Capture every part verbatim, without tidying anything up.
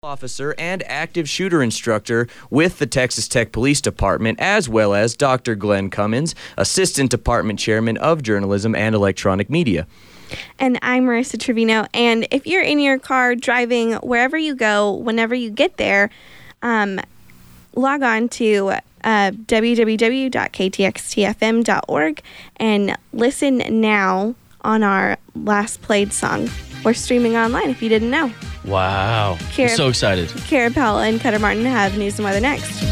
Officer and active shooter instructor with the Texas Tech Police Department, as well as Doctor Glenn Cummins, Assistant Department Chairman of Journalism and Electronic Media. And I'm Marissa Trevino. And if you're in your car driving wherever you go, whenever you get there, um, log on to uh, w w w dot k t x t f m dot org and listen now on our last played song. We're streaming online if you didn't know. Wow. Kara, I'm so excited. Kara Powell and Cutter Martin have news and weather next.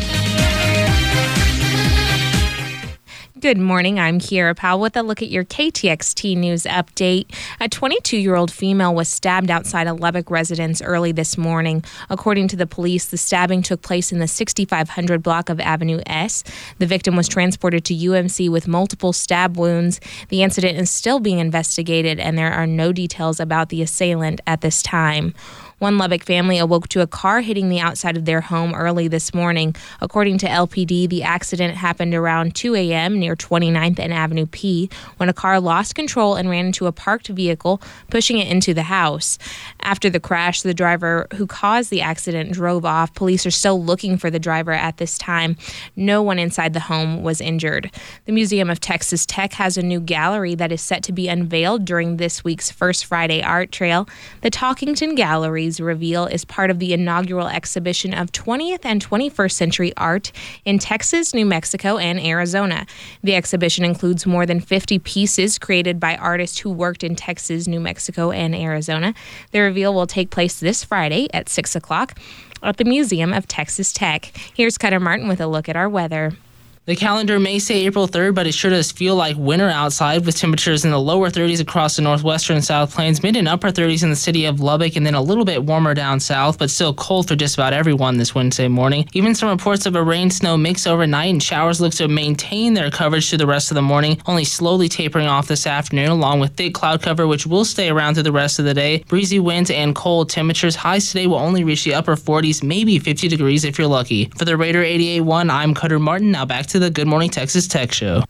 Good morning. I'm Kiera Powell with a look at your K T X T News update. A twenty-two-year-old female was stabbed outside a Lubbock residence early this morning. According to the police, the stabbing took place in the sixty-five hundred block of Avenue S. The victim was transported to U M C with multiple stab wounds. The incident is still being investigated, and there are no details about the assailant at this time. One Lubbock family awoke to a car hitting the outside of their home early this morning. According to L P D, the accident happened around two a.m. near twenty-ninth and Avenue P when a car lost control and ran into a parked vehicle, pushing it into the house. After the crash, the driver who caused the accident drove off. Police are still looking for the driver at this time. No one inside the home was injured. The Museum of Texas Tech has a new gallery that is set to be unveiled during this week's First Friday Art Trail. The Talkington Gallery reveal is part of the inaugural exhibition of twentieth and twenty-first century art in Texas, New Mexico, and Arizona. The exhibition includes more than fifty pieces created by artists who worked in Texas, New Mexico, and Arizona. The reveal will take place this Friday at six o'clock at the Museum of Texas Tech. Here's Cutter Martin with a look at our weather. The calendar may say April third, but it sure does feel like winter outside, with temperatures in the lower thirties across the northwestern and South Plains, mid and upper thirties in the city of Lubbock, and then a little bit warmer down south, but still cold for just about everyone this Wednesday morning. Even some reports of a rain-snow mix overnight, and showers look to maintain their coverage through the rest of the morning, only slowly tapering off this afternoon, along with thick cloud cover, which will stay around through the rest of the day. Breezy winds and cold temperatures. Highs today will only reach the upper forties, maybe fifty degrees if you're lucky. For the Raider eighty-eight point one, I'm Cutter Martin. Now back to the Good Morning Texas Tech Show.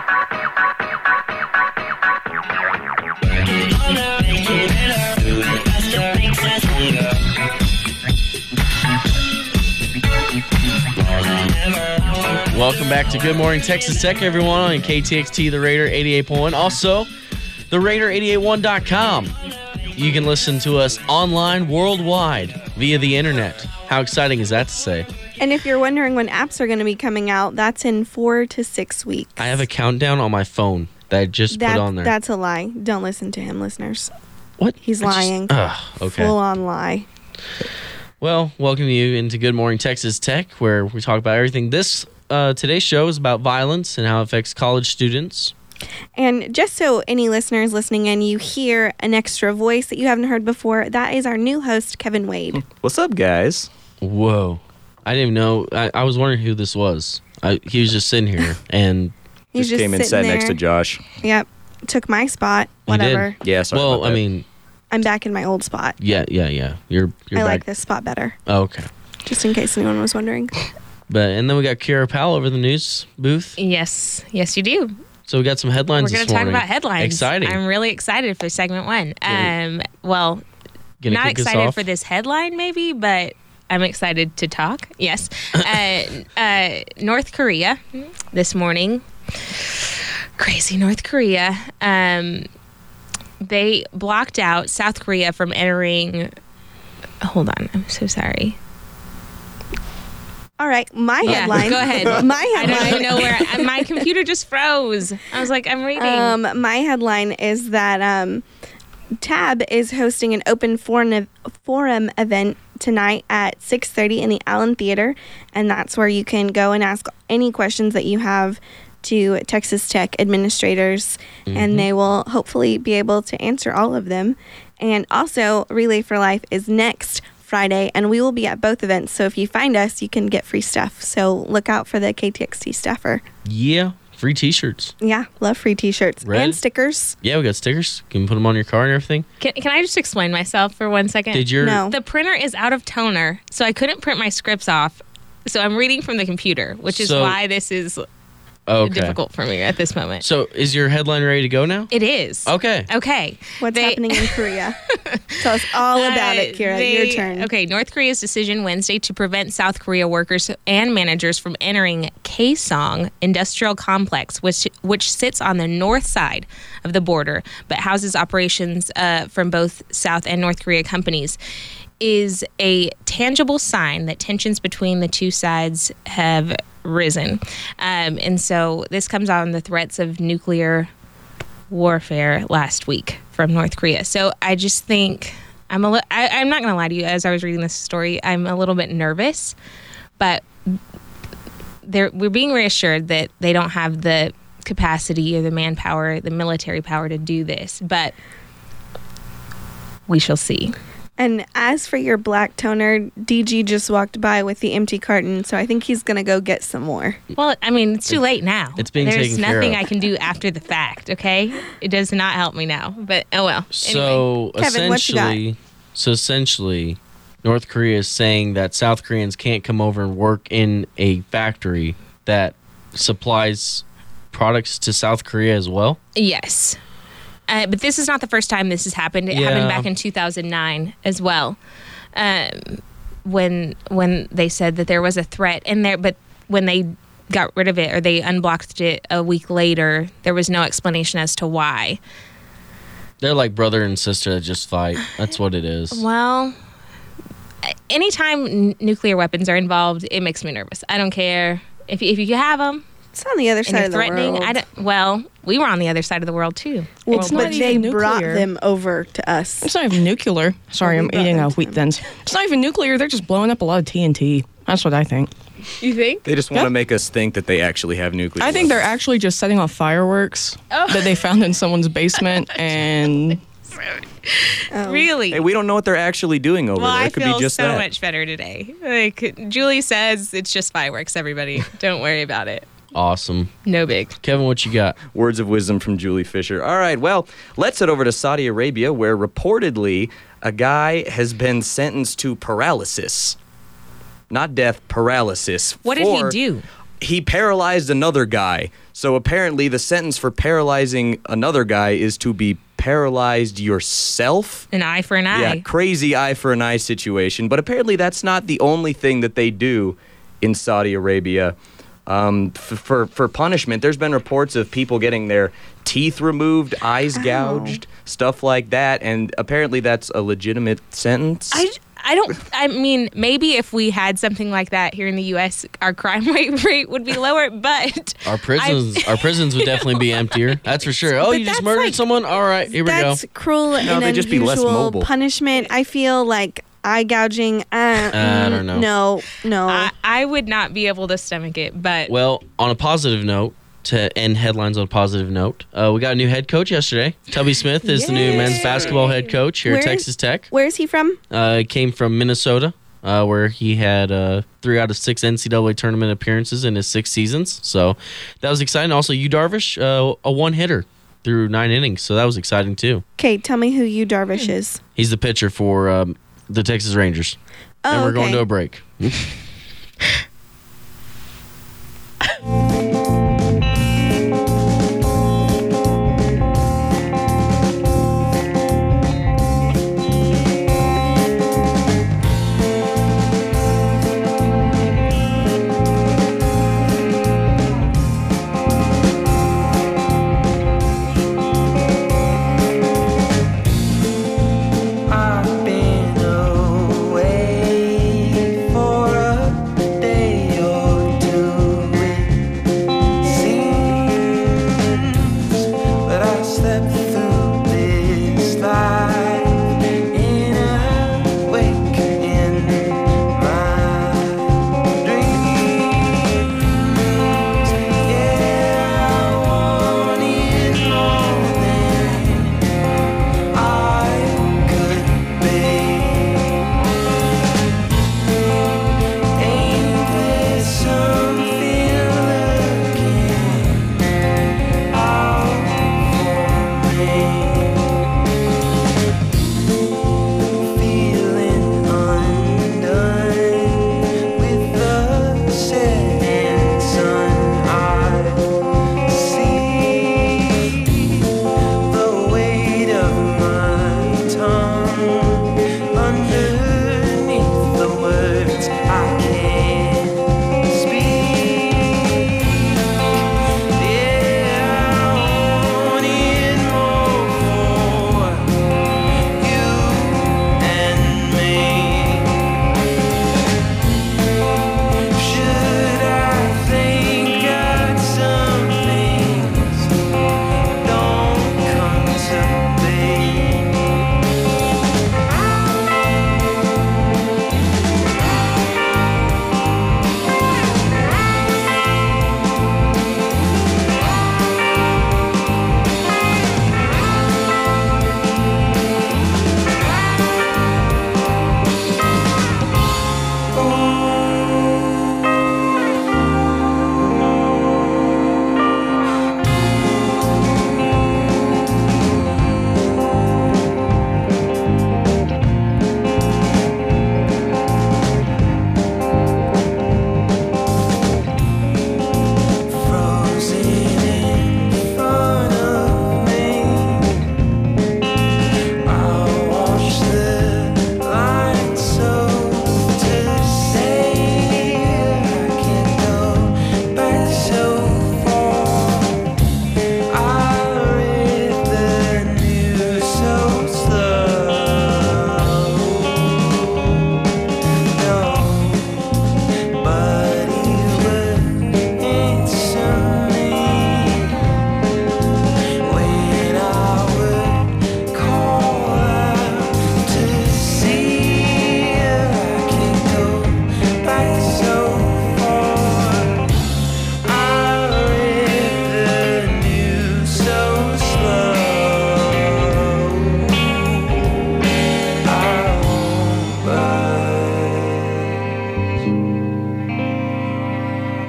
Welcome back to Good Morning Texas Tech, everyone, on K T X T, the Raider eighty-eight point one. Also, the Raider eighty-eight point one dot com. You can listen to us online worldwide via the internet. How exciting is that to say? And if you're wondering when apps are going to be coming out, that's in four to six weeks. I have a countdown on my phone that I just that, put on there. That's a lie. Don't listen to him, listeners. What? He's I lying. Just, uh, okay. Full on lie. Well, welcome you into Good Morning Texas Tech, where we talk about everything. This uh, today's show is about violence and how it affects college students. And just so any listeners listening in, you hear an extra voice that you haven't heard before, that is our new host, Kevin Wade. What's up, guys? Whoa. I didn't even know. I, I was wondering who this was. I, he was just sitting here and He's just came and sat there. next to Josh. Yep. Took my spot. He did? Whatever. Yeah, sorry well, about that. I mean, I'm back in my old spot. yeah, yeah, yeah. You're you're I back. like this spot better. Oh, okay. Just in case anyone was wondering. But and then we got Kara Powell over the news booth. Yes, yes, you do. So we got some headlines. We're going this to talk morning. about headlines. Exciting. I'm really excited for segment one. Um, well, Gonna not kick us excited off? for this headline, maybe, but I'm excited to talk. Yes. uh, uh, North Korea this morning. Crazy North Korea. Um, they blocked out South Korea from entering. Hold on. I'm so sorry. All right. My Yeah, headline. go ahead. My I don't headline. even know where. uh, My computer just froze. I was like, I'm reading. Um, my headline is that um, Tab is hosting an open forum, forum event tonight at six thirty in the Allen Theater, and that's where you can go and ask any questions that you have to Texas Tech administrators, mm-hmm. and they will hopefully be able to answer all of them. And also, Relay for Life is next Friday, and we will be at both events. So if you find us, you can get free stuff. So look out for the K T X T staffer. Yeah, free T-shirts. Yeah, love free T-shirts Red? and stickers. Yeah, we got stickers. Can you put them on your car and everything? Can, can I just explain myself for one second? Did your No. The printer is out of toner, so I couldn't print my scripts off. So I'm reading from the computer, which is So- why this is Okay. difficult for me at this moment. So is your headline ready to go now? It is. Okay. Okay. What's They- happening in Korea? Tell us all about it, Uh, Kira. they- Your turn. Okay, North Korea's decision Wednesday to prevent South Korea workers and managers from entering Kaesong Industrial Complex, which which sits on the north side of the border but houses operations uh, from both South and North Korea companies, is a tangible sign that tensions between the two sides have risen. Um, and so this comes on the threats of nuclear warfare last week from North Korea. So I just think I'm a li- I, I'm not going to lie to you. As I was reading this story, I'm a little bit nervous, but they're, we're being reassured that they don't have the capacity or the manpower, the military power to do this. But we shall see. And as for your black toner, D G just walked by with the empty carton, so I think he's going to go get some more. Well, I mean, it's too late now. It's being There's taken care nothing of. I can do after the fact, okay? It does not help me now. But oh well. So Kevin, what you got? essentially, so essentially, North Korea is saying that South Koreans can't come over and work in a factory that supplies products to South Korea as well. Yes. Uh, but this is not the first time this has happened. It happened Yeah. back in two thousand nine as well, um, when when they said that there was a threat in there. But when they got rid of it or they unblocked it a week later, there was no explanation as to why. They're like brother and sister that just fight. That's what it is. Well, anytime n- nuclear weapons are involved, it makes me nervous. I don't care if if you have them It's on the other and side you're of the threatening. world. I don't, well, we were on the other side of the world too. Well, Well, it's but not they even brought nuclear. them over to us. It's not even nuclear. Sorry, Well, we I'm brought eating them uh, to wheat them. thins. It's not even nuclear. They're just blowing up a lot of T N T. That's what I think. You think? They just want Yeah. to make us think that they actually have nuclear. I think they're weapons. actually just setting off fireworks Oh. that they found in someone's basement, and Oh. Really? Hey, we don't know what they're actually doing over Well, there. I It could feel be just so that. much better today. Like Julie says, it's just fireworks. Everybody, don't worry about it. Awesome. No big. Kevin, what you got? Words of wisdom from Julie Fisher. All right, well, let's head over to Saudi Arabia, where reportedly a guy has been sentenced to paralysis. Not death, paralysis. What did he for- do? He paralyzed another guy. So apparently, the sentence for paralyzing another guy is to be paralyzed yourself. An eye for an eye. Yeah, crazy eye for an eye situation. But apparently, that's not the only thing that they do in Saudi Arabia. Um, f- for for punishment, there's been reports of people getting their teeth removed, eyes gouged, stuff like that, and apparently that's a legitimate sentence. I, I don't. I mean, maybe if we had something like that here in the U S, our crime rate rate would be lower. But Our prisons, our prisons would definitely be emptier. That's for sure. Oh, But you just that's murdered like- someone. All right, here we go. That's cruel and they'd just be less unusual mobile. punishment. I feel like eye gouging. Uh, I don't know. No, no. I, I would not be able to stomach it. But Well, on a positive note, to end headlines on a positive note, uh, we got a new head coach yesterday. Tubby Smith is the new men's basketball head coach here Where at is- Texas Tech. Where's he from? Uh, he came from Minnesota, uh, where he had uh, three out of six N C double A tournament appearances in his six seasons. So that was exciting. Also, Yu Darvish, uh, a one hitter through nine innings. So that was exciting too. Okay, tell me who you Darvish is. He's the pitcher for um, the Texas Rangers. Oh, and we're going okay. to a break. I've been away for a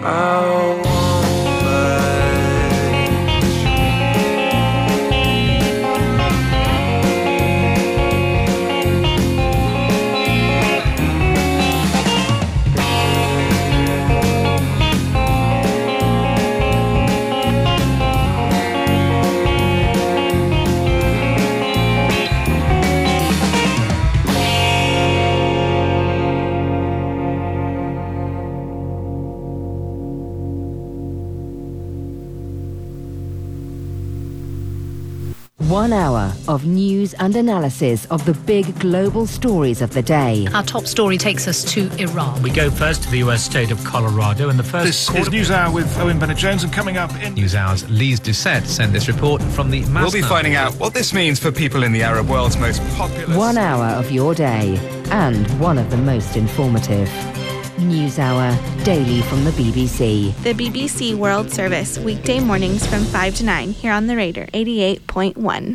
One hour of news and analysis of the big global stories of the day. Our top story takes us to Iran. We go first to the U S state of Colorado and the first... This is NewsHour with Owen Bennett-Jones, and coming up in... NewsHour's Lise Doucette sent this report from the... Masna. We'll be finding out what this means for people in the Arab world's most populous... One hour of your day, and one of the most informative. NewsHour, daily from the B B C. The B B C World Service, weekday mornings from five to nine, here on the Raider eighty-eight point one.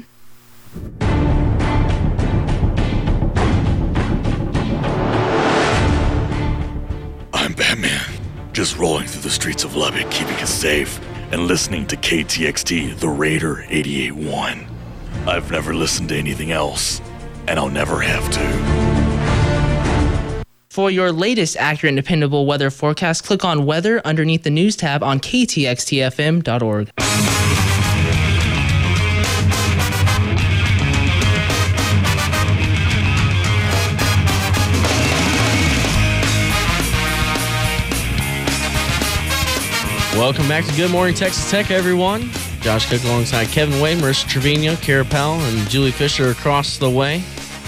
I'm Batman, just rolling through the streets of Lubbock, keeping us safe, and listening to K T X T, the Raider eighty-eight point one. I've never listened to anything else, and I'll never have to. For your latest accurate and dependable weather forecast, click on Weather underneath the News tab on K T X T F M dot org. Welcome back to Good Morning Texas Tech, everyone. Josh Cook alongside Kevin Wade, Marissa Trevino, Kara Powell, and Julie Fisher across the way.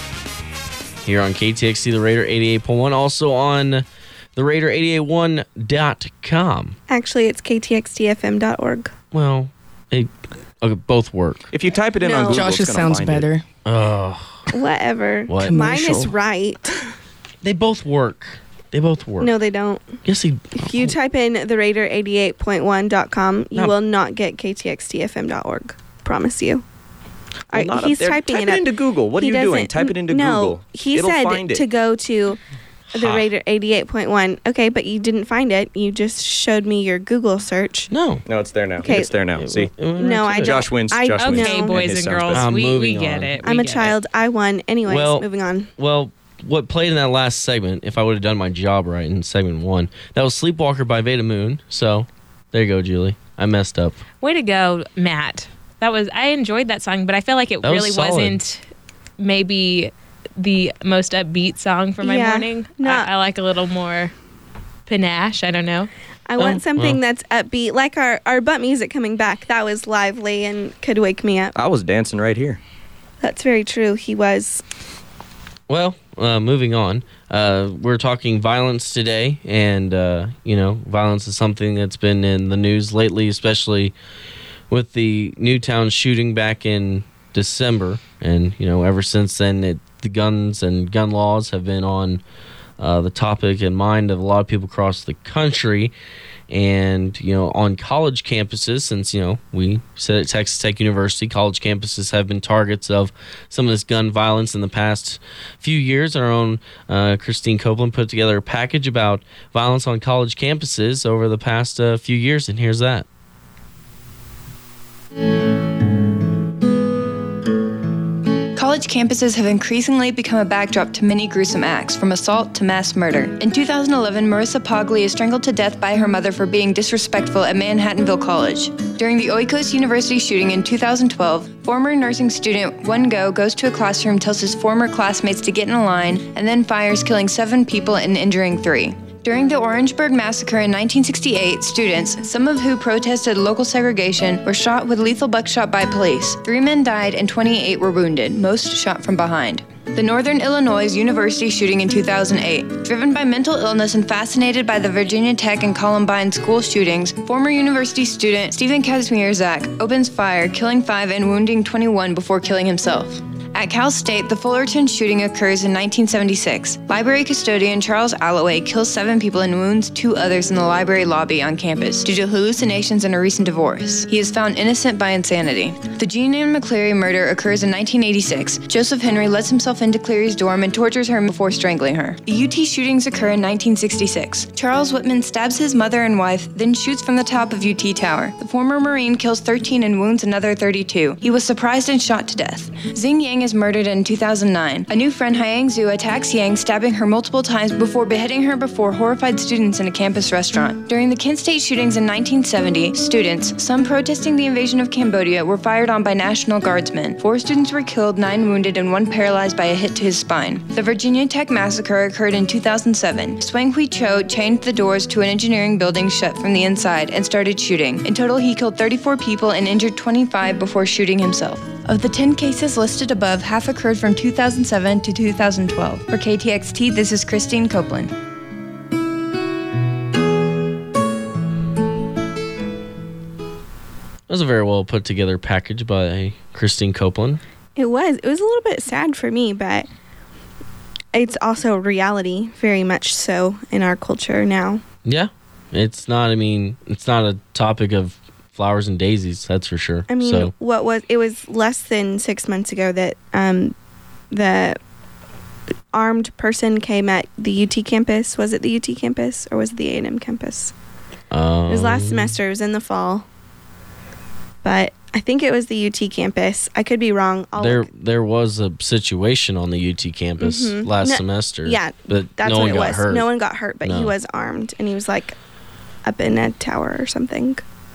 Here on K T X T, the Raider eighty-eight point one. Also on the Raider eighty-eight one dot com. Actually, it's K T X T F M dot org. Well, they okay, both work. If you type it in No. on Google, Josh's it's gonna sounds find better. It. Oh, Whatever. What? Mine is Commercial. right. they both work. They both work. No, they don't. Yes, they. If you type in the Raider eighty-eight point one dot com, you No. will not get K T X T F M dot org. Promise you. Well, All not right, up he's there. typing Type it it up. into Google. What are He you doing? doesn't- Type it into no, Google. he It'll said find it. to go to the Ha. Raider eighty-eight point one. Okay, but you didn't find it. You just showed me your Google search. No. No, it's there now. Okay. It's there now. See? No, I don't. Josh wins. I- Josh wins. Okay, No. boys His and sounds girls, better. I'm we, we moving get on. it. We I'm a get child. I won. Anyways, Well- moving on. Well, what played in that last segment, if I would have done my job right in segment one, that was Sleepwalker by Veda Moon. So, there you go, Julie. I messed up. it. Way to go, Matt. That was I enjoyed that song, but I feel like it That was really solid. wasn't maybe the most upbeat song for my Yeah, morning. no. I, I like a little more panache. I don't know. I want Oh, something well. that's upbeat, like our, our butt music coming back. That was lively and could wake me up. I was dancing right here. That's very true. He was. Well, uh, moving on. Uh, we're talking violence today, and, uh, you know, violence is something that's been in the news lately, especially with the Newtown shooting back in December. And, you know, ever since then, it, the guns and gun laws have been on uh, the topic and mind of a lot of people across the country. And, you know, on college campuses, since, you know, we said at Texas Tech University, college campuses have been targets of some of this gun violence in the past few years. Our own uh, Christine Copeland put together a package about violence on college campuses over the past uh, few years, and here's that. College campuses have increasingly become a backdrop to many gruesome acts, from assault to mass murder. In two thousand eleven, Marissa Pogli is strangled to death by her mother for being disrespectful at Manhattanville College. During the Oikos University shooting in two thousand twelve, former nursing student Wen Go goes to a classroom, tells his former classmates to get in a line, and then fires, killing seven people and injuring three. During the Orangeburg Massacre in nineteen sixty-eight, students, some of who protested local segregation, were shot with lethal buckshot by police. Three men died and twenty-eight were wounded, most shot from behind. The Northern Illinois University shooting in two thousand eight. Driven by mental illness and fascinated by the Virginia Tech and Columbine school shootings, former university student Stephen Kazmierzak opens fire, killing five and wounding twenty-one before killing himself. At Cal State, the Fullerton shooting occurs in nineteen seventy-six. Library custodian Charles Alloway kills seven people and wounds two others in the library lobby on campus due to hallucinations and a recent divorce. He is found innocent by insanity. The Jean Ann McCleary murder occurs in nineteen eighty-six. Joseph Henry lets himself into Cleary's dorm and tortures her before strangling her. The U T shootings occur in nineteen sixty-six. Charles Whitman stabs his mother and wife, then shoots from the top of U T Tower. The former Marine kills thirteen and wounds another thirty-two. He was surprised and shot to death. Xing Yang is murdered in two thousand nine. A new friend, Hyang Zhu, attacks Yang, stabbing her multiple times before beheading her before horrified students in a campus restaurant. During the Kent State shootings in nineteen seventy, students, some protesting the invasion of Cambodia, were fired on by National Guardsmen. Four students were killed, nine wounded, and one paralyzed by a hit to his spine. The Virginia Tech massacre occurred in two thousand seven. Swang Hui Cho chained the doors to an engineering building shut from the inside and started shooting. In total, he killed thirty-four people and injured twenty-five before shooting himself. Of the ten cases listed above, half occurred from two thousand seven to two thousand twelve. For K T X T, this is Christine Copeland. That was a very well put together package by Christine Copeland. It was. It was a little bit sad for me, but it's also reality, very much so, in our culture now. Yeah. It's not, I mean, it's not a topic of flowers and daisies, that's for sure. I mean, so. what was, it was less than six months ago that um, the armed person came at the U T campus. Was it the U T campus or was it the A and M campus? Um, it was last semester. It was in the fall. But I think it was the U T campus. I could be wrong. I'll there look. there was a situation on the U T campus Mhm. last No- semester. Yeah, but that's no what one it got was. hurt. No one got hurt, but he No. was armed and he was like up in a tower or something.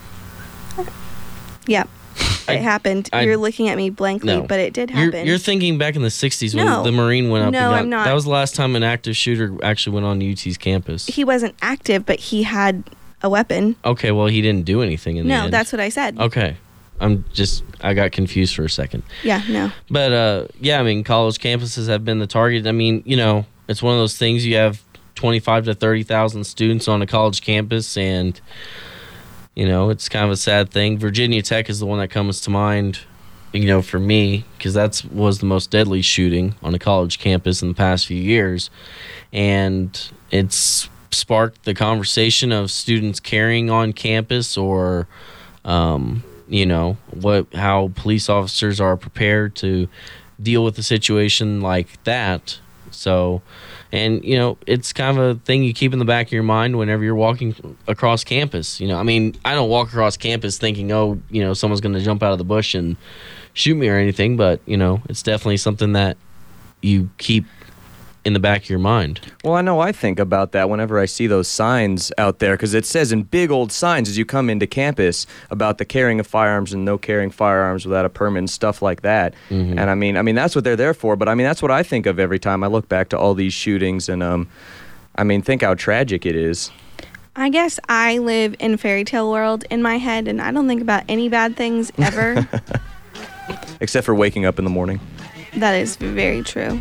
Yeah, I- it happened. I- You're looking at me blankly, No. but it did You're, happen. you're thinking back in the sixties when No. the Marine went up No, and got, I'm not. that was the last time an active shooter actually went on U T's campus. He wasn't active, but he had a weapon. Okay, well, he didn't do anything in the No, end. that's what I said. Okay. I'm just, I got confused for a second. Yeah, no. But, uh, yeah, I mean, college campuses have been the target. I mean, you know, it's one of those things you have twenty-five to thirty thousand students on a college campus, and, you know, it's kind of a sad thing. Virginia Tech is the one that comes to mind, you know, for me, because that was the most deadly shooting on a college campus in the past few years. And it's sparked the conversation of students carrying on campus or, um, you know, what how police officers are prepared to deal with a situation like that. So, and, you know, it's kind of a thing you keep in the back of your mind whenever you're walking across campus. You know, I mean, I don't walk across campus thinking, oh, you know, someone's going to jump out of the bush and shoot me or anything, but, you know, it's definitely something that you keep in the back of your mind. Well, I know I think about that whenever I see those signs out there, because it says in big old signs as you come into campus about the carrying of firearms and no carrying firearms without a permit and stuff like that. Mm-hmm. And I mean, I mean that's what they're there for. But I mean, that's what I think of every time I look back to all these shootings, and um, I mean, think how tragic it is. I guess I live in fairy tale world in my head, and I don't think about any bad things ever. Except for waking up in the morning. That is very true.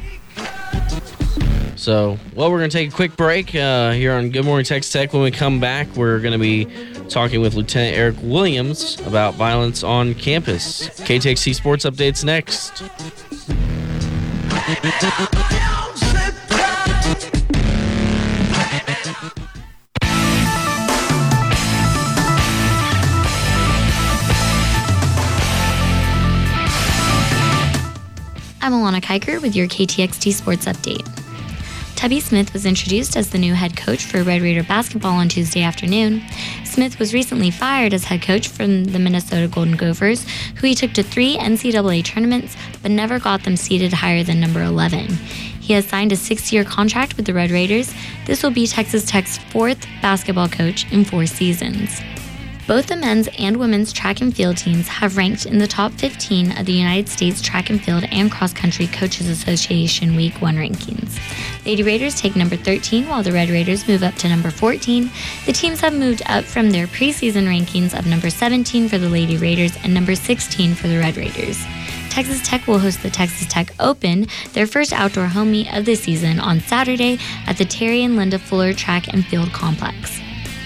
So, well, we're going to take a quick break uh, here on Good Morning Texas Tech. When we come back, we're going to be talking with Lieutenant Eric Williams about violence on campus. K T X T Sports Updates next. I'm Alana Kiker with your K T X T Sports Update. Tubby Smith was introduced as the new head coach for Red Raider basketball on Tuesday afternoon. Smith was recently fired as head coach from the Minnesota Golden Gophers, who he took to three N C double A tournaments but never got them seeded higher than number eleven. He has signed a six-year contract with the Red Raiders. This will be Texas Tech's fourth basketball coach in four seasons. Both the men's and women's track and field teams have ranked in the top fifteen of the United States Track and Field and Cross Country Coaches Association Week one rankings. Lady Raiders take number thirteen, while the Red Raiders move up to number fourteen. The teams have moved up from their preseason rankings of number seventeen for the Lady Raiders and number sixteen for the Red Raiders. Texas Tech will host the Texas Tech Open, their first outdoor home meet of the season, on Saturday at the Terry and Linda Fuller Track and Field Complex.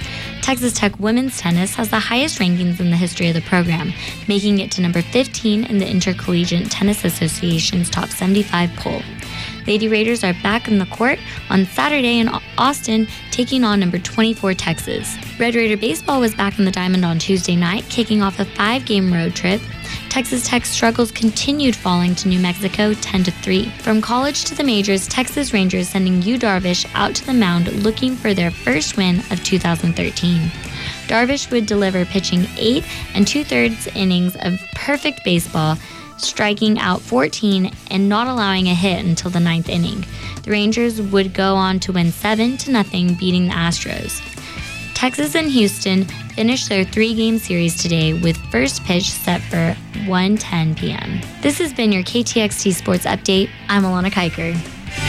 Texas Tech women's tennis has the highest rankings in the history of the program, making it to number fifteen in the Intercollegiate Tennis Association's top seventy-five poll. Lady Raiders are back in the court on Saturday in Austin, taking on number twenty-four Texas. Red Raider baseball was back in the Diamond on Tuesday night, kicking off a five-game road trip. Texas Tech's struggles continued falling to New Mexico ten to three. From college to the majors, Texas Rangers sending Yu Darvish out to the mound looking for their first win of two thousand thirteen. Darvish would deliver pitching eight and two-thirds innings of perfect baseball, striking out fourteen and not allowing a hit until the ninth inning. The Rangers would go on to win seven to nothing, beating the Astros. Texas and Houston finished their three-game series today with first pitch set for one ten p.m. This has been your K T X T Sports Update. I'm Alana Kiker.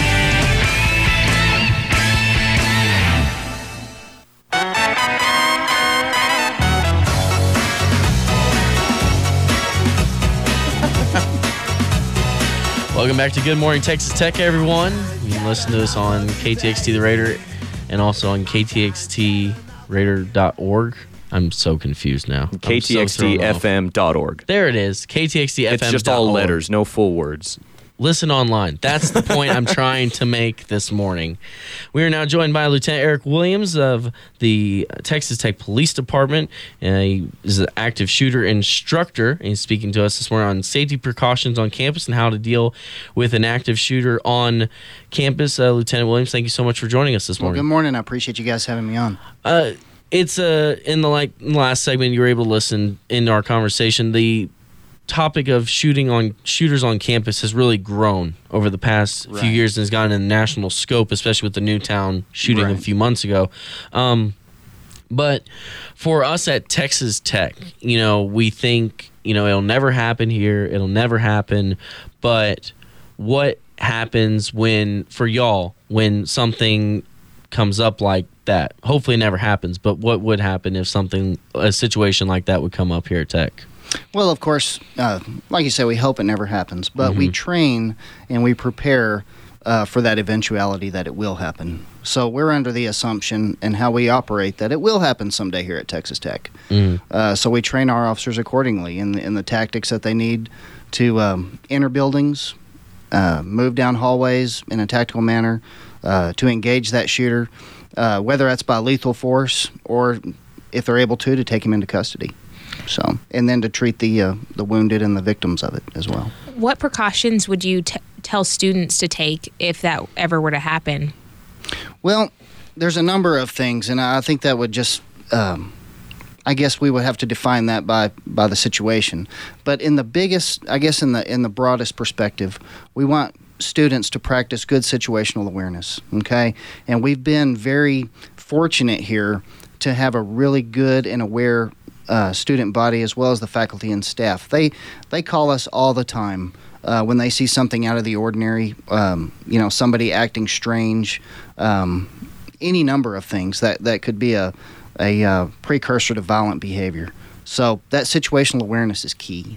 Welcome back to Good Morning Texas Tech, everyone. You can listen to us on K T X T The Raider and also on K T X T raider dot org. I'm so confused now. K T X T F M dot org. There it is. K T X T F M dot org. It's just all letters, no full words. Listen online. That's the point I'm trying to make this morning. We are now joined by Lieutenant Eric Williams of the Texas Tech Police Department. Uh, he is an active shooter instructor. And he's speaking to us this morning on safety precautions on campus and how to deal with an active shooter on campus. Uh, Lieutenant Williams, thank you so much for joining us this Well, morning. good morning. I appreciate you guys having me on. Uh, it's uh, in the like last segment you were able to listen into our conversation. The topic of shooting on shooters on campus has really grown over the past Right. few years and has gotten in national scope, especially with the Newtown shooting Right. a few months ago. Um, but for us at Texas Tech, you know, we think, you know, it'll never happen here. It'll never happen. But what happens when, for y'all, when something comes up like that? Hopefully it never happens, but what would happen if something, a situation like that would come up here at Tech? Well, of course, uh, like you said, we hope it never happens, but we Mm-hmm. train and we prepare uh, for that eventuality that it will happen. So we're under the assumption and how we operate that it will happen someday here at Texas Tech. Mhm. Uh, so we train our officers accordingly in the, in the tactics that they need to um, enter buildings, uh, move down hallways in a tactical manner, uh, to engage that shooter, uh, whether that's by lethal force or, if they're able to, to take him into custody. So, and then to treat the uh, the wounded and the victims of it as well. What precautions would you t- tell students to take if that ever were to happen? Well, there's a number of things, and I think that would just, um, I guess we would have to define that by by the situation. But in the biggest, I guess in the in the broadest perspective, we want students to practice good situational awareness. Okay, and we've been very fortunate here to have a really good and aware Uh, student body as well as the faculty and staff. They they call us all the time uh, when they see something out of the ordinary, um, you know, somebody acting strange, um, any number of things that, that could be a, a uh, precursor to violent behavior. So that situational awareness is key.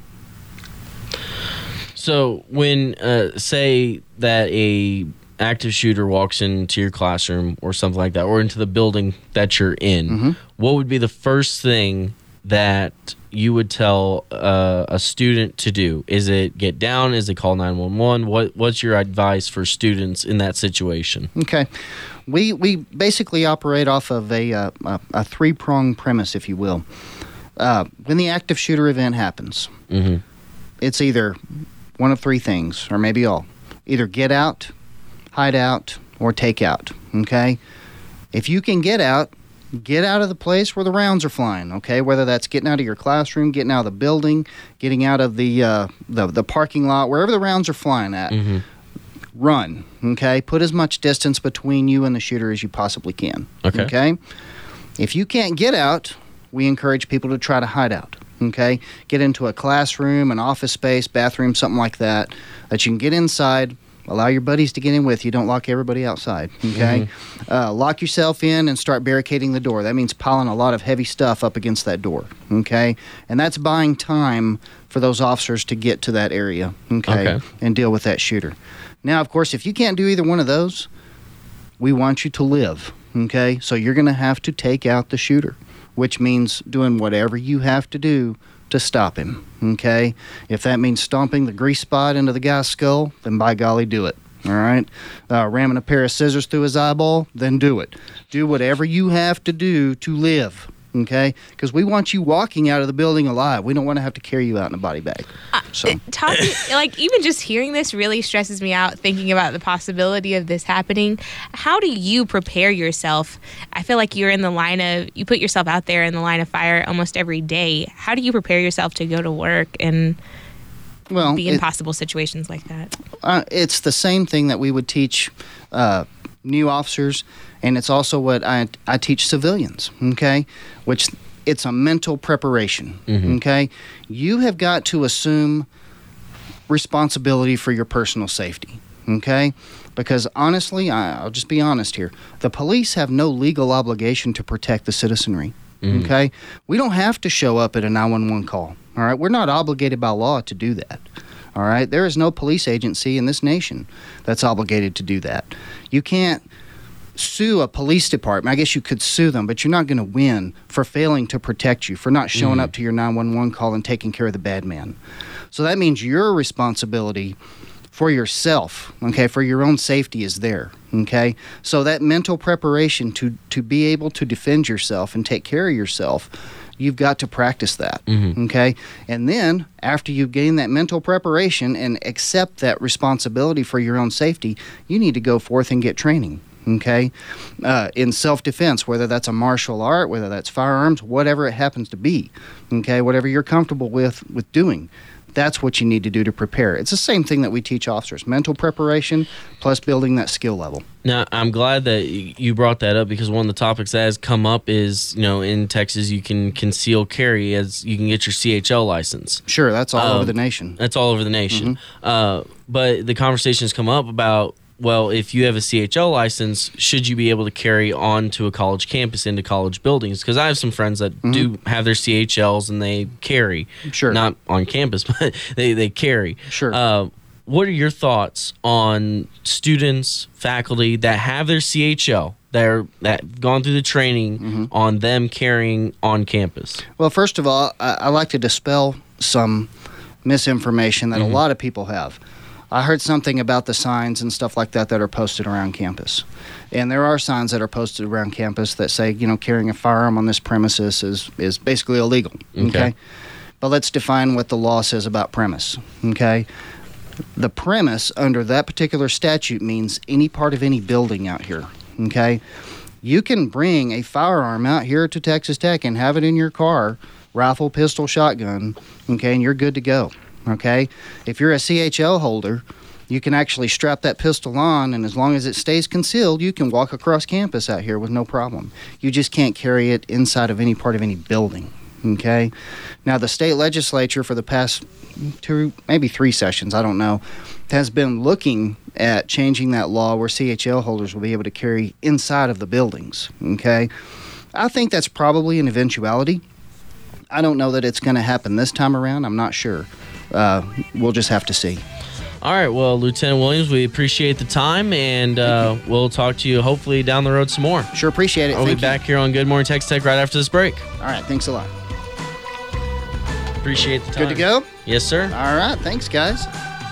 So when, uh, say that a active shooter walks into your classroom or something like that, or into the building that you're in, Mm-hmm. what would be the first thing that you would tell uh, a student to do? Is it get down? Is it call nine one one? What What's your advice for students in that situation? Okay. We we basically operate off of a, uh, a, a three-pronged premise, if you will. Uh, when the active shooter event happens, Mm-hmm. it's either one of three things, or maybe all. Either get out, hide out, or take out, okay? If you can get out, get out of the place where the rounds are flying, okay? Whether that's getting out of your classroom, getting out of the building, getting out of the uh, the, the parking lot, wherever the rounds are flying at, Mm-hmm. run, okay? Put as much distance between you and the shooter as you possibly can, Okay. okay? If you can't get out, we encourage people to try to hide out, okay? Get into a classroom, an office space, bathroom, something like that, that you can get inside. Allow your buddies to get in with you. Don't lock everybody outside, okay? Mm-hmm. Uh, lock yourself in and start barricading the door. That means piling a lot of heavy stuff up against that door, okay? And that's buying time for those officers to get to that area, okay, Okay. and deal with that shooter. Now, of course, if you can't do either one of those, we want you to live, okay? So you're going to have to take out the shooter, which means doing whatever you have to do to stop him, okay? If that means stomping the grease spot into the guy's skull, then by golly, do it, all right? Uh, ramming a pair of scissors through his eyeball, then do it. Do whatever you have to do to live, okay? Because we want you walking out of the building alive. We don't want to have to carry you out in a body bag. So. Uh, talking, like, even just hearing this really stresses me out, thinking about the possibility of this happening. How do you prepare yourself? I feel like you're in the line of, you put yourself out there in the line of fire almost every day. How do you prepare yourself to go to work and well, be in it, possible situations like that? Uh, it's the same thing that we would teach uh, new officers, and it's also what I, I teach civilians, okay? Which it's a mental preparation, mm-hmm. okay? You have got to assume responsibility for your personal safety, okay? Because honestly, I, I'll just be honest here, the police have no legal obligation to protect the citizenry, mm-hmm. okay? We don't have to show up at a nine one one call, all right? We're not obligated by law to do that, all right? There is no police agency in this nation that's obligated to do that. You can't sue a police department. I guess you could sue them, but you're not going to win for failing to protect you, for not showing mm. up to your nine one one call and taking care of the bad man. So that means your responsibility for yourself, okay, for your own safety is there, okay? So that mental preparation to, to be able to defend yourself and take care of yourself, you've got to practice that, mm-hmm. okay? And then after you gain that mental preparation and accept that responsibility for your own safety, you need to go forth and get training. Okay, uh, in self-defense, whether that's a martial art, whether that's firearms, whatever it happens to be, okay, whatever you're comfortable with with doing, that's what you need to do to prepare. It's the same thing that we teach officers, mental preparation plus building that skill level. Now, I'm glad that you brought that up because one of the topics that has come up is, you know, in Texas you can conceal carry as you can get your C H L license. Sure, that's all um, over the nation. That's all over the nation. Mm-hmm. Uh, but the conversation has come up about, well, if you have a C H L license, should you be able to carry on to a college campus into college buildings? Because I have some friends that mm-hmm. do have their C H Ls and they carry. Sure. Not on campus, but they, they carry. Sure. Uh, what are your thoughts on students, faculty that have their C H L, that are, that have gone through the training mm-hmm. on them carrying on campus? Well, first of all, I, I like to dispel some misinformation that mm-hmm. a lot of people have. I heard something about the signs and stuff like that that are posted around campus. And there are signs that are posted around campus that say, you know, carrying a firearm on this premises is, is basically illegal, okay. okay? But let's define what the law says about premise, okay? The premise under that particular statute means any part of any building out here, okay? You can bring a firearm out here to Texas Tech and have it in your car, rifle, pistol, shotgun, okay, and you're good to go. Okay, if you're a C H L holder, you can actually strap that pistol on, and as long as it stays concealed, you can walk across campus out here with no problem. You just can't carry it inside of any part of any building. Okay, now the state legislature for the past two, maybe three sessions, I don't know, has been looking at changing that law where C H L holders will be able to carry inside of the buildings. Okay, I think that's probably an eventuality. I don't know that it's going to happen this time around. I'm not sure. Uh, we'll just have to see. All right. Well, Lieutenant Williams, we appreciate the time, and uh, we'll talk to you hopefully down the road some more. Sure, appreciate it. I'll Thank be you. back here on Good Morning Texas Tech right after this break. All right. Thanks a lot. Appreciate the time. Good to go? Yes, sir. All right. Thanks, guys.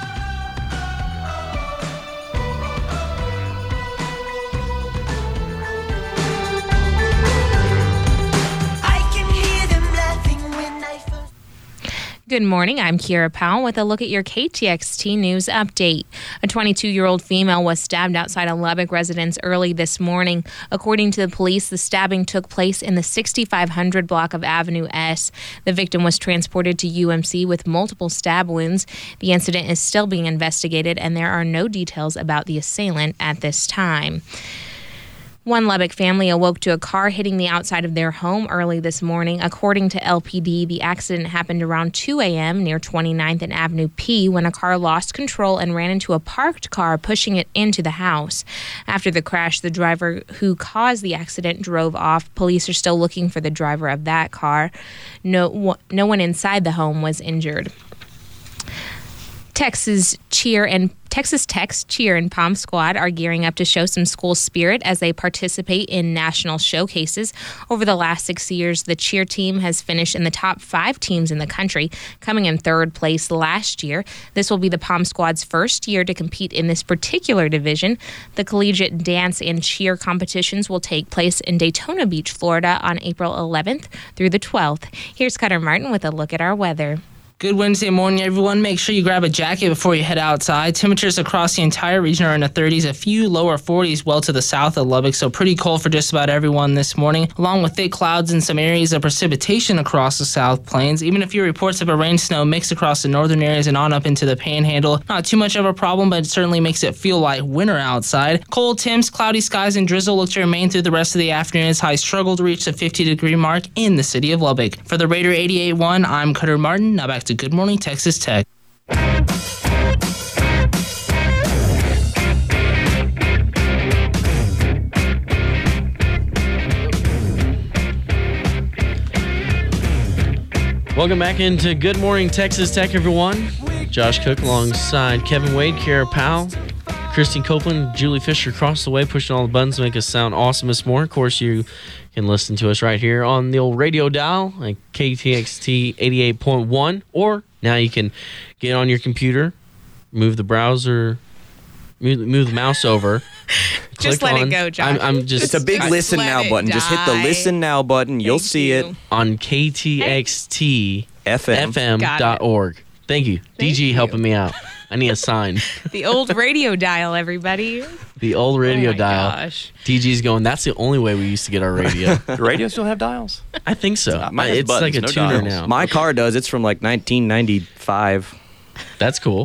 Good morning. I'm Kira Powell with a look at your K T X T News update. A twenty-two-year-old female was stabbed outside a Lubbock residence early this morning. According to the police, the stabbing took place in the sixty-five hundred block of Avenue S. The victim was transported to U M C with multiple stab wounds. The incident is still being investigated, and there are no details about the assailant at this time. One Lubbock family awoke to a car hitting the outside of their home early this morning. According to L P D, the accident happened around two a.m. near twenty-ninth and Avenue P when a car lost control and ran into a parked car, pushing it into the house. After the crash, the driver who caused the accident drove off. Police are still looking for the driver of that car. No, no one inside the home was injured. Texas cheer and Texas Tech's cheer and pom squad are gearing up to show some school spirit as they participate in national showcases. Over the last six years, the cheer team has finished in the top five teams in the country, coming in third place last year. This will be the pom squad's first year to compete in this particular division. The collegiate dance and cheer competitions will take place in Daytona Beach, Florida on April eleventh through the twelfth. Here's Cutter Martin with a look at our weather. Good Wednesday morning, everyone. Make sure you grab a jacket before you head outside. Temperatures across the entire region are in the thirties, a few lower forties well to the south of Lubbock, so pretty cold for just about everyone this morning, along with thick clouds and some areas of precipitation across the South Plains. Even a few reports of a rain-snow mix across the northern areas and on up into the Panhandle. Not too much of a problem, but it certainly makes it feel like winter outside. Cold temps, cloudy skies, and drizzle look to remain through the rest of the afternoon as highs struggle to reach the fifty-degree mark in the city of Lubbock. For the Raider eighty-eight point one, I'm Cutter Martin. Now back to Good Morning Texas Tech. Welcome back into Good Morning Texas Tech, everyone. Josh Cook alongside Kevin Wade, Kara Powell, Christine Copeland, Julie Fisher across the way, pushing all the buttons to make us sound awesome this morning. Of course, you can listen to us right here on the old radio dial, like K T X T eighty-eight point one, or now you can get on your computer, move the browser, move, move the mouse over. Just let on, it go, Josh. I'm, I'm just, it's a big just listen now button. Die. Just hit the listen now button. You'll Thank see you. it on K T X T F M dot org. Thank you. Thank D G you. helping me out. I need a sign. The old radio dial, everybody. The old radio Oh my dial. gosh. D G's going, that's the only way we used to get our radio. Do radios still have dials? I think so. Mine has It's buttons, like a no tuner dials. now. My car does. It's from like nineteen ninety-five. That's cool.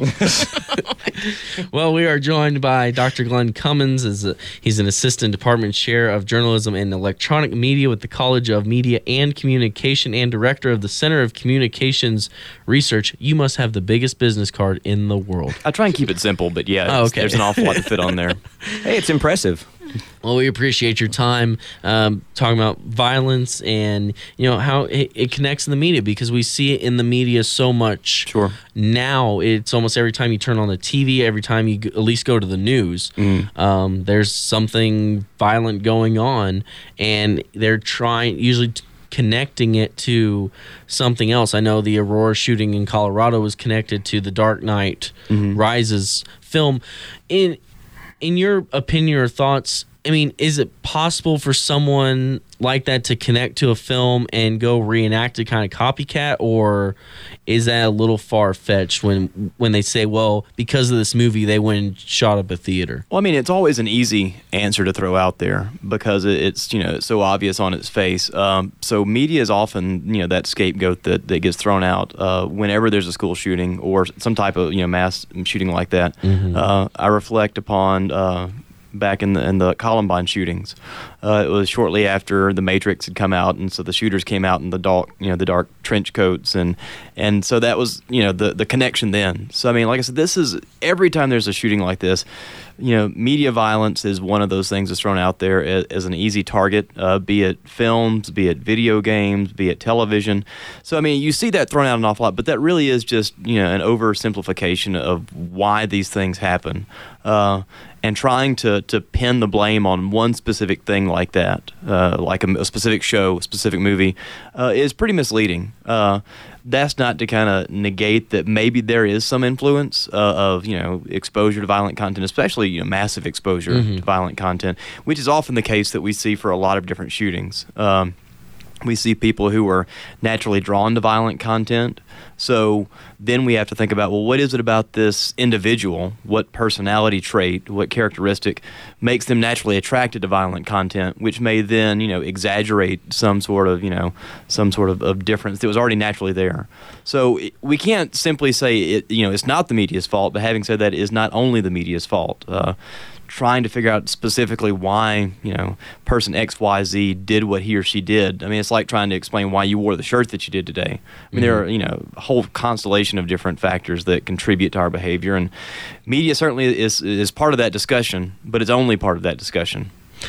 Well, we are joined by Doctor Glenn Cummins. As a, he's an assistant department chair of journalism and electronic media with the College of Media and Communication and director of the Center of Communications Research. You must have the biggest business card in the world. I try and keep it simple, but yeah, Oh, okay. there's an awful lot to fit on there. Hey, it's impressive. Well, we appreciate your time um, talking about violence and, you know, how it, it connects in the media, because we see it in the media so much. Sure. Now it's almost every time you turn on the T V, every time you g- at least go to the news, Mm. um, there's something violent going on, and they're trying, usually t- connecting it to something else. I know the Aurora shooting in Colorado was connected to the Dark Knight Mm-hmm. Rises film. In In your opinion or thoughts, I mean, is it possible for someone like that to connect to a film and go reenact a kind of copycat, or is that a little far-fetched when when they say, well, because of this movie, they went and shot up a theater? Well, I mean, it's always an easy answer to throw out there because it- it's, you know, it's so obvious on its face. Um, so media is often, you know, that scapegoat that, that gets thrown out uh, whenever there's a school shooting or some type of, you know, mass shooting like that. Mhm. Uh, I reflect upon uh, back in the in the Columbine shootings. Uh, it was shortly after The Matrix had come out, and so the shooters came out in the dark, you know, the dark trench coats, and and so that was, you know, the the connection then. So I mean, like I said, this is every time there's a shooting like this, you know, media violence is one of those things that's thrown out there as, as an easy target, uh, be it films, be it video games, be it television. So I mean, you see that thrown out an awful lot, but that really is just, you know, an oversimplification of why these things happen. Uh, and trying to, to pin the blame on one specific thing like that, uh, like a, a specific show, a specific movie, uh, is pretty misleading. Uh, that's not to kind of negate that maybe there is some influence uh, of, you know, exposure to violent content, especially, you know, massive exposure Mhm. to violent content, which is often the case that we see for a lot of different shootings. Um, we see people who are naturally drawn to violent content. So then we have to think about, well, what is it about this individual? What personality trait, what characteristic makes them naturally attracted to violent content, which may then, you know, exaggerate some sort of, you know, some sort of, of difference that was already naturally there. So it, we can't simply say, it, you know, it's not the media's fault, but having said that, it is not only the media's fault. Uh, trying to figure out specifically why, you know, person X Y Z did what he or she did. I mean, it's like trying to explain why you wore the shirt that you did today. I mean, there are, you know, a whole constellation of different factors that contribute to our behavior, and media certainly is is part of that discussion, but it's only part of that discussion.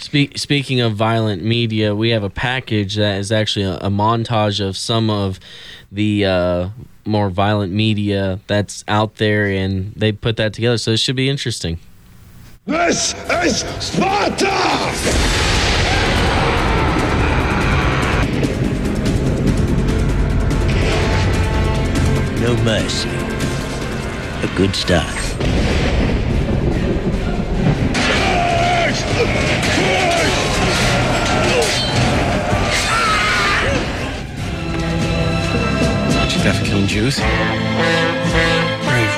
Spe- speaking of violent media, we have a package that is actually a, a montage of some of the uh, more violent media that's out there, and they put that together, so it should be interesting. This is Sparta! No mercy. A good start. She's there for killing Jews. Bravery.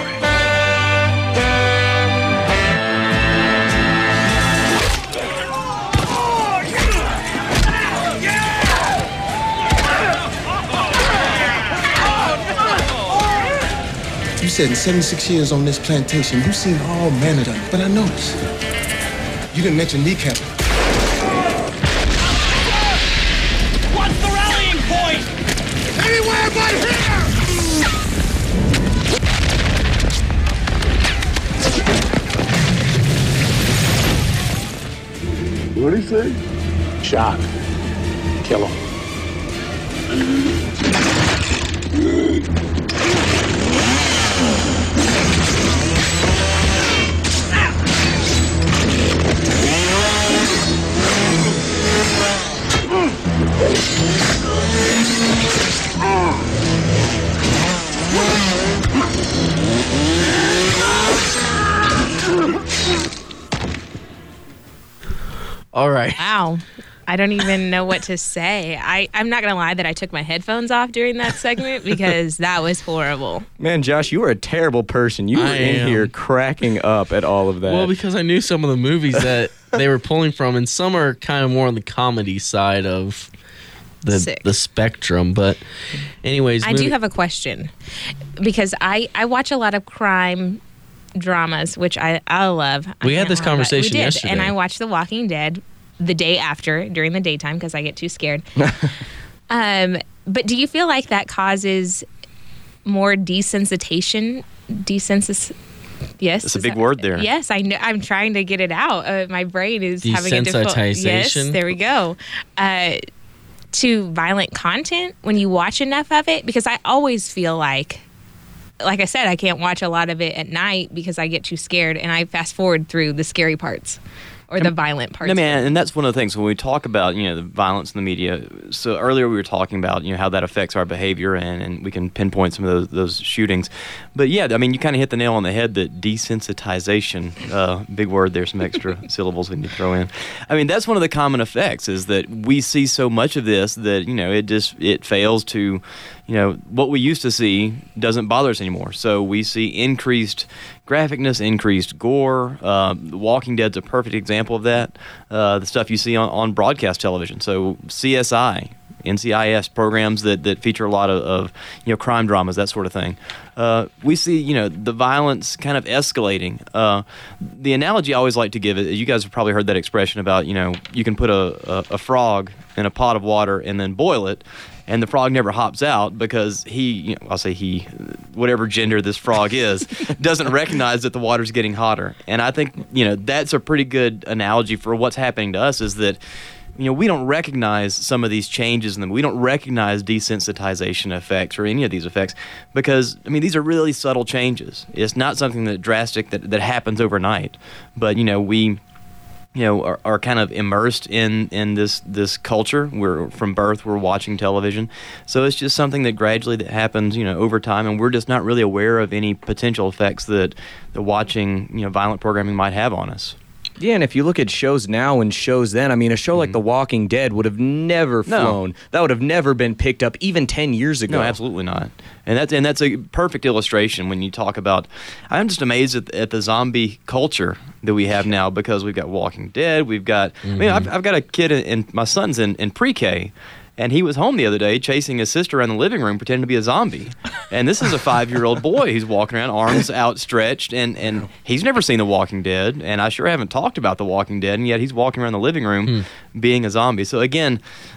You said in seventy-six years on this plantation, you've seen all manner of it, but I noticed you didn't mention kneecapping. What's the rallying point? Anywhere but here! What'd he say? Shot. Kill him. All right. Wow. I don't even know what to say. I, I'm not going to lie that I took my headphones off during that segment because that was horrible. Man, Josh, you are a terrible person. You were I in am. here cracking up at all of that. Well, because I knew some of the movies that they were pulling from, and some are kind of more on the comedy side of the Sick. the spectrum. But anyways, I movie- do have a question because I, I watch a lot of crime dramas, which I, I love. I We had can't this lie about it. conversation we did, yesterday. And I watched The Walking Dead the day after during the daytime because I get too scared. um, but do you feel like that causes more desensitization? Desensis. Yes, It's a is big that- word there. Yes, I know. I'm trying to get it out. Uh, my brain is having a difficult. Yes, Desensitization? there we go. Uh, to violent content when you watch enough of it, because I always feel like, like I said, I can't watch a lot of it at night because I get too scared, and I fast forward through the scary parts or the violent parts. No, man, and that's one of the things when we talk about, you know, the violence in the media. So earlier we were talking about, you know, how that affects our behavior, and, and we can pinpoint some of those, those shootings. But yeah, I mean, you kind of hit the nail on the head that desensitization, uh, big word there, some extra syllables we need to throw in. I mean, that's one of the common effects is that we see so much of this that, you know, it just, it fails to, you know, what we used to see doesn't bother us anymore. So we see increased graphicness, increased gore. Uh, The Walking Dead's a perfect example of that. Uh, the stuff you see on, on broadcast television. So C S I, N C I S programs that, that feature a lot of, of you know crime dramas, that sort of thing. Uh, we see you know the violence kind of escalating. Uh, the analogy I always like to give it, you guys have probably heard that expression about you know you can put a, a, a frog in a pot of water and then boil it, and the frog never hops out because he, you know, I'll say he, whatever gender this frog is, doesn't recognize that the water's getting hotter. And I think, you know, that's a pretty good analogy for what's happening to us is that, you know, we don't recognize some of these changes in them. We don't recognize desensitization effects or any of these effects because, I mean, these are really subtle changes. It's not something that drastic that, that happens overnight. But, you know, we... you know, are, are kind of immersed in, in this, this culture. We're from birth, we're watching television. So it's just something that gradually that happens, you know, over time, and we're just not really aware of any potential effects that the watching, you know, violent programming might have on us. Yeah, and if you look at shows now and shows then, I mean, a show like The Walking Dead would have never No. flown. That would have never been picked up even ten years ago. No, absolutely not. And that's and that's a perfect illustration when you talk about. I'm just amazed at, at the zombie culture that we have now because we've got Walking Dead. We've got. I mean, I've, I've got a kid in, in my son's in, in pre-K. And he was home the other day chasing his sister around the living room pretending to be a zombie. And this is a five-year-old boy who's walking around, arms outstretched, and, and he's never seen The Walking Dead. And I sure haven't talked about The Walking Dead, and yet he's walking around the living room being a zombie. So again,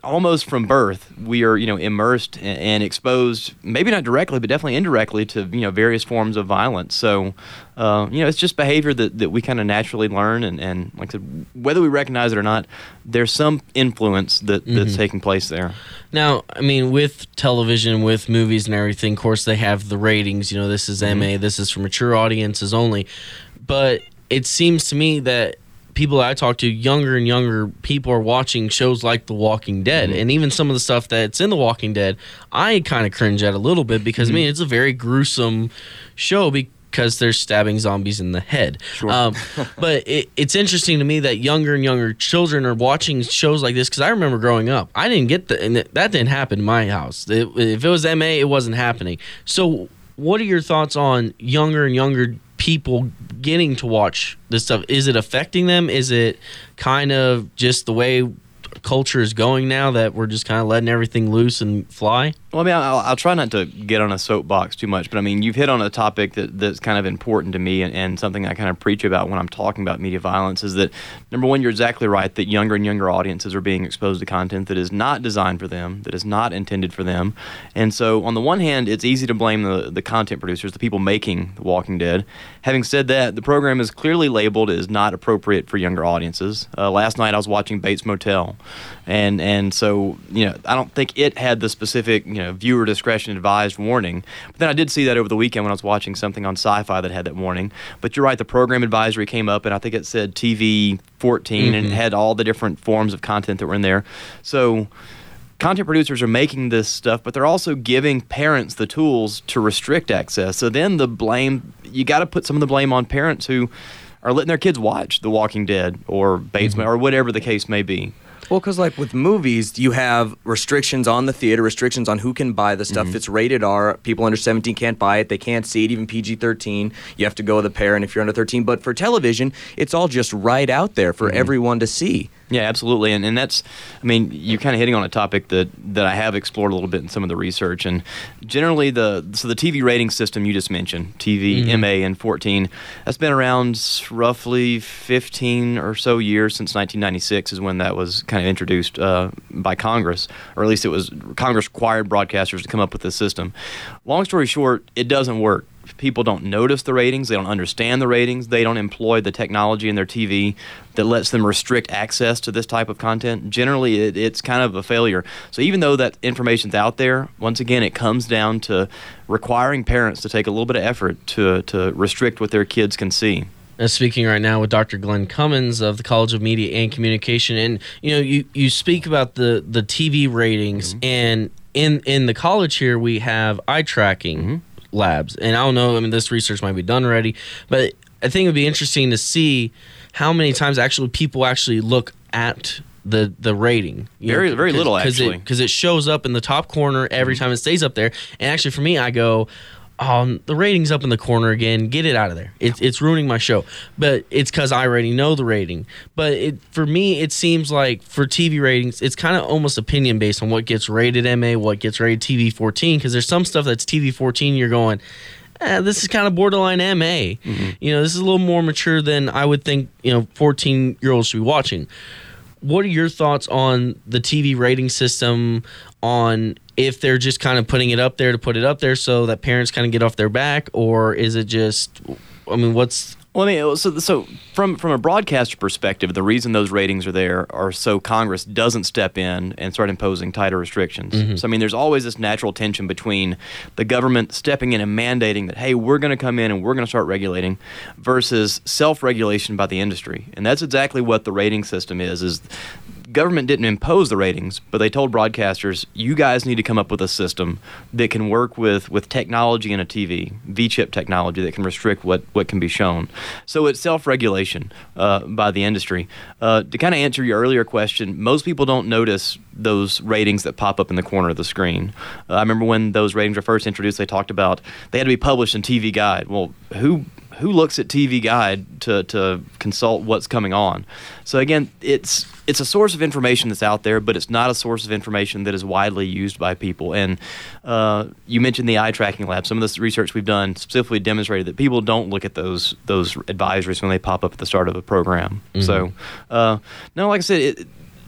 almost from birth, we are, you know, immersed and, and exposed, maybe not directly, but definitely indirectly to, you know, various forms of violence. So, uh, you know, it's just behavior that, that we kind of naturally learn. And, and like I said, whether we recognize it or not, there's some influence that, that's Mm-hmm. taking place there. Now, I mean, with television, with movies and everything, of course, they have the ratings. You know, this is M A, this is for mature audiences only. But it seems to me that people I talk to, younger and younger people are watching shows like The Walking Dead. Mm-hmm. And even some of the stuff that's in The Walking Dead, I kind of cringe at a little bit because, Mm-hmm. I mean, it's a very gruesome show because they're stabbing zombies in the head. Sure. Um, but it, it's interesting to me that younger and younger children are watching shows like this because I remember growing up, I didn't get the, and that didn't happen in my house. It, if it was M A, it wasn't happening. So what are your thoughts on younger and younger people getting to watch this stuff? Is it affecting them? Is it kind of just the way culture is going now that we're just kind of letting everything loose and fly? Well, I mean, I'll, I'll try not to get on a soapbox too much, but I mean, you've hit on a topic that, that's kind of important to me and, and something I kind of preach about when I'm talking about media violence is that, number one, you're exactly right that younger and younger audiences are being exposed to content that is not designed for them, that is not intended for them. And so, on the one hand, it's easy to blame the, the content producers, the people making The Walking Dead. Having said that, the program is clearly labeled as not appropriate for younger audiences. Uh, last night, I was watching Bates Motel, and and so, you know, I don't think it had the specific, you know, viewer discretion advised warning. But then I did see that over the weekend when I was watching something on Sci-Fi that had that warning. But you're right, the program advisory came up, and I think it said T V fourteen, mm-hmm. and it had all the different forms of content that were in there. So content producers are making this stuff, but they're also giving parents the tools to restrict access. So then the blame, you got to put some of the blame on parents who are letting their kids watch The Walking Dead or Bates mm-hmm. or whatever the case may be. Well, because like with movies, you have restrictions on the theater, restrictions on who can buy the stuff. Mm-hmm. It's rated R. People under seventeen can't buy it. They can't see it, even P G thirteen. You have to go with a parent if you're under thirteen. But for television, it's all just right out there for mm-hmm. everyone to see. Yeah, absolutely. And and that's, I mean, you're kind of hitting on a topic that, that I have explored a little bit in some of the research. And generally, the so the T V rating system you just mentioned, T V, mm-hmm. M A, and fourteen, that's been around roughly fifteen or so years, since nineteen ninety-six is when that was kind of introduced uh, by Congress, or at least it was Congress required broadcasters to come up with this system. Long story short, it doesn't work. People don't notice the ratings, they don't understand the ratings, they don't employ the technology in their T V that lets them restrict access to this type of content. Generally, it, it's kind of a failure. So even though that information's out there, once again, it comes down to requiring parents to take a little bit of effort to, to restrict what their kids can see. Uh, speaking right now with Doctor Glenn Cummins of the College of Media and Communication, and you know, you, you speak about the, the T V ratings, mm-hmm. and in in the college here we have eye tracking mm-hmm. labs, and I don't know. I mean, this research might be done already, but I think it would be interesting to see how many times actually people actually look at the the rating. Very know, very little cause actually, because it, it shows up in the top corner every mm-hmm. time it stays up there. And actually, for me, I go, Um, the rating's up in the corner again. Get it out of there. It's it's ruining my show. But it's because I already know the rating. But it for me, it seems like for T V ratings, it's kind of almost opinion based on what gets rated M A, what gets rated T V fourteen. Because there's some stuff that's T V fourteen, you're going, eh, this is kind of borderline M A. Mm-hmm. You know, this is a little more mature than I would think, you know, fourteen year olds should be watching. What are your thoughts on the T V rating system, on if they're just kind of putting it up there to put it up there so that parents kind of get off their back, or is it just, I mean, what's... Well, I mean, so so from from a broadcaster perspective, the reason those ratings are there are so Congress doesn't step in and start imposing tighter restrictions. Mm-hmm. So, I mean, there's always this natural tension between the government stepping in and mandating that, hey, we're going to come in and we're going to start regulating, versus self-regulation by the industry. And that's exactly what the rating system is, is government didn't impose the ratings, but they told broadcasters, you guys need to come up with a system that can work with, with technology in a T V, V-chip technology that can restrict what, what can be shown. So it's self-regulation uh, by the industry. Uh, to kind of answer your earlier question, most people don't notice those ratings that pop up in the corner of the screen. Uh, I remember when those ratings were first introduced, they talked about they had to be published in T V Guide. Well, who who looks at T V Guide to, to consult what's coming on? So again, it's it's a source of information that's out there, but it's not a source of information that is widely used by people. And uh, you mentioned the eye tracking lab. Some of this research we've done specifically demonstrated that people don't look at those those advisories when they pop up at the start of a program. Mm-hmm. So uh, no, like I said, it,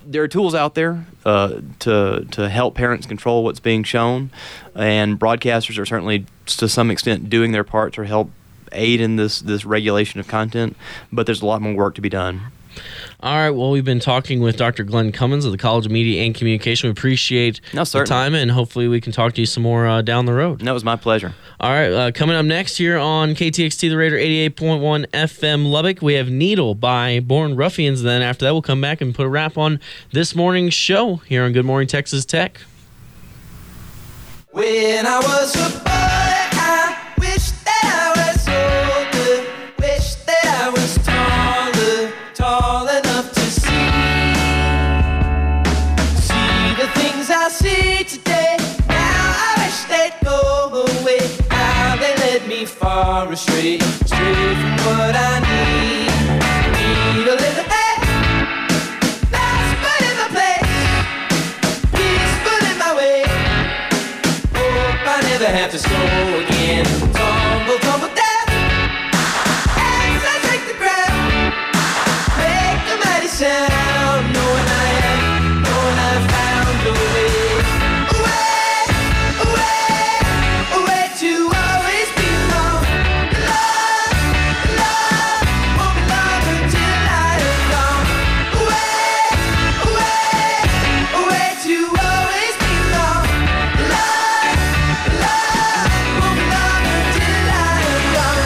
there are tools out there uh, to to help parents control what's being shown, and broadcasters are certainly to some extent doing their part to help aid in this this regulation of content. But there's a lot more work to be done. All right, well, we've been talking with Doctor Glenn Cummins of the College of Media and Communication. We appreciate no, the time, and hopefully we can talk to you some more uh, down the road. That was my pleasure. All right, uh, coming up next here on K T X T, the Raider eighty-eight point one F M Lubbock, we have Needle by Born Ruffians. Then after that, we'll come back and put a wrap on this morning's show here on Good Morning Texas Tech. When I was a boy, I wished that I was older, wished that I was taller, tall enough to see, see the things I see today. Now I wish they'd go away. Now they led me far astray, straight from what I need. Need a little hey, that's put in my place, peace put in my way. Hope I never have to slow again. Tumble, tumble down, as I take the ground, make a mighty sound, knowing I am, knowing I found a way. Away, away, away to always belong. Love, love, won't be long until I am gone. Away, away, away to always belong. Love, love, won't be long until I am gone.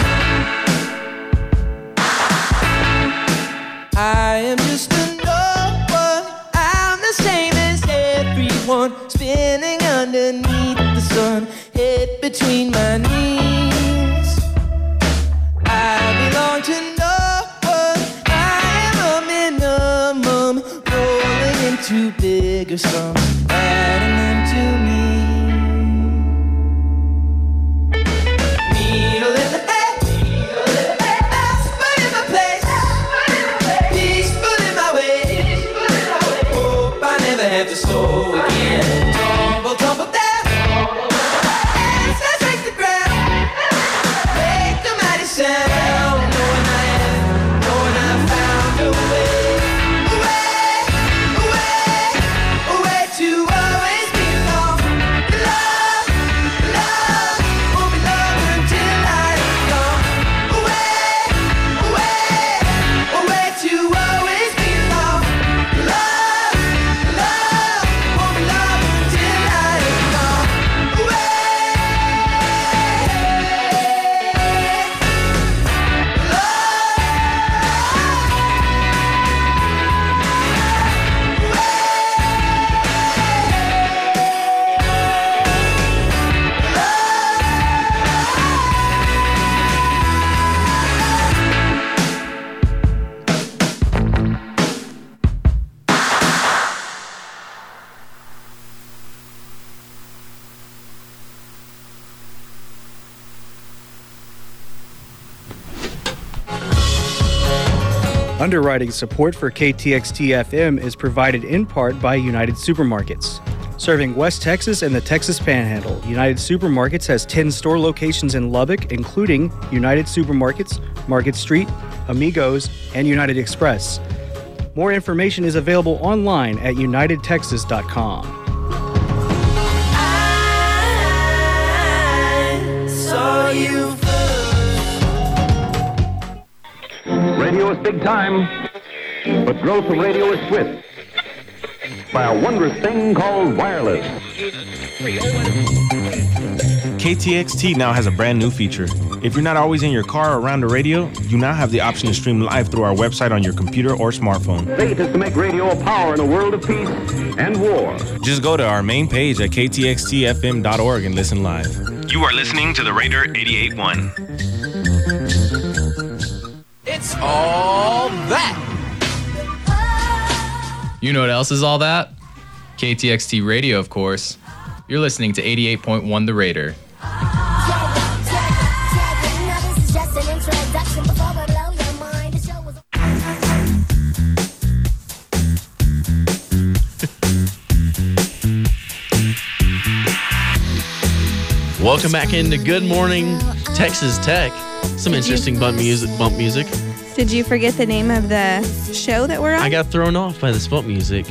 I am just a no one. I'm the same as everyone, spinning underneath the sun, head between my knees. I belong to no one. I am a minimum, rolling into bigger sums, adding them to me. Needle in the hay, needle in the hay, that's put in my place, peace put in my way. Hope I never have to slow again. Tumble, tumble down, as I take the ground, make a mighty sound, knowing I am, knowing I found a way. Away, away, away to always belong. Love, love, won't be long until I am gone. Away, away, away to always belong. Love, love, won't be long until I am gone. Away. Underwriting support for K T X T F M is provided in part by United Supermarkets. Serving West Texas and the Texas Panhandle, United Supermarkets has ten store locations in Lubbock, including United Supermarkets, Market Street, Amigos, and United Express. More information is available online at united texas dot com. Saw you Radio is big time, but growth of radio is swift. By a wondrous thing called wireless. K T X T now has a brand new feature. If you're not always in your car or around the radio, you now have the option to stream live through our website on your computer or smartphone. Faith is to make radio a power in a world of peace and war. Just go to our main page at k t x t f m dot org and listen live. You are listening to the Raider eighty-eight point one. It's all that. You know what else is all that? K T X T Radio, of course. You're listening to eighty-eight point one The Raider. Welcome back into Good Morning Texas Tech. Some Did interesting you- bump music. Bump music. Did you forget the name of the show that we're on? I got thrown off by this bump music.